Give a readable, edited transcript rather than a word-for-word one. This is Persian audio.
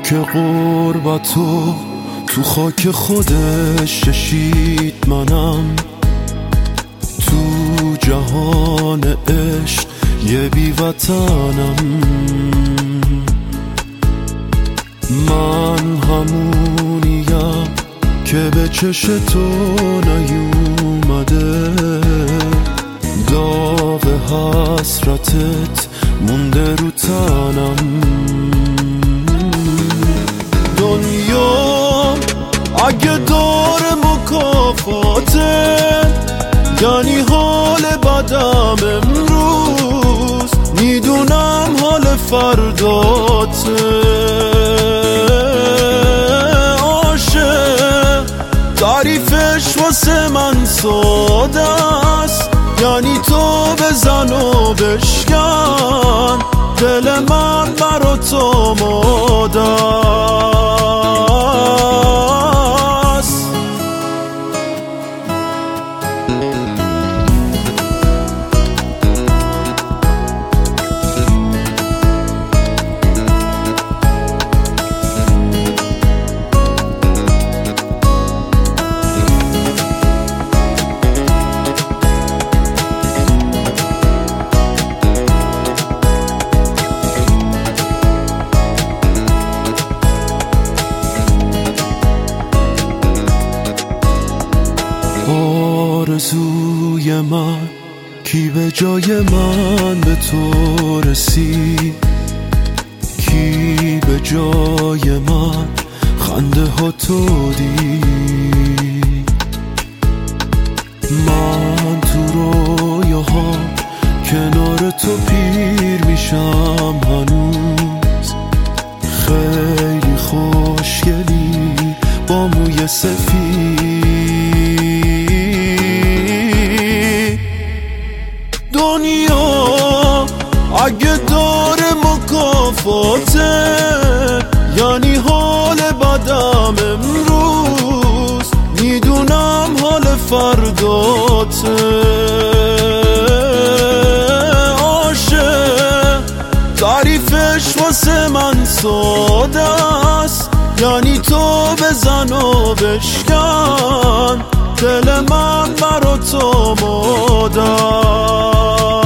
که غربتو تو خاک خودش ششید، منم تو جهان عشق یه بی وطنم. من همونیم که به چش تو نیومده، داغ حسرتت مونده رو تنم. دنیا اگه دار مکافاته، یعنی حال بدم امروز، میدونم حال فرداته. عاشق تعریفش واسه من ساده است، یعنی تو بزن و بشکن، دل من برا تو آماده است. آرزوی من کی به جای من به تو رسید، کی به جای من خنده ها تو دید. من تو رویاها کنار تو پیر میشم هنوز، خیلی خوشگلی با موی سفید. دنیا اگه داره مکافاته، یعنی حال بدم امروز، میدونم حال فرداته. عاشق تعریفش واسه من ساده است، یعنی تو بزن و بشکن، دل من برا تو آماده است.